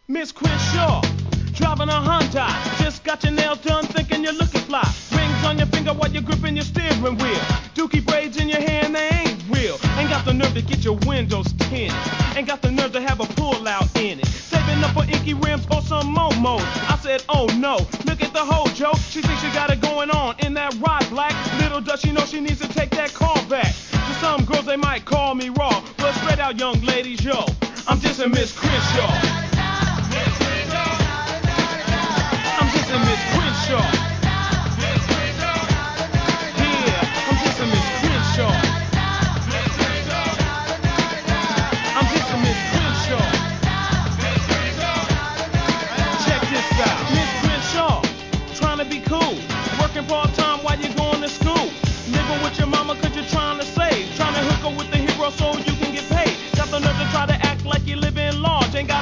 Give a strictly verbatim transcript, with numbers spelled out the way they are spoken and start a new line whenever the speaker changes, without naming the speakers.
Miss Crenshaw, driving a Honda. Just got your nails done, thinking you're looking fly. Rings on your finger while you're gripping your steering wheel. Dookie braids in your hair and they ain't real. Ain't got the nerve to get your windows tinted. Ain't got the nerve to have a pull out in it. Saving up for inky rims or some momos. I said, oh no, look at the whole joke. She thinks she got it going on in that ride black. Little does she know she needs to take that car back. To some girls they might call me raw, but straight out young ladies, yo, I'm just a Miss Crenshaw.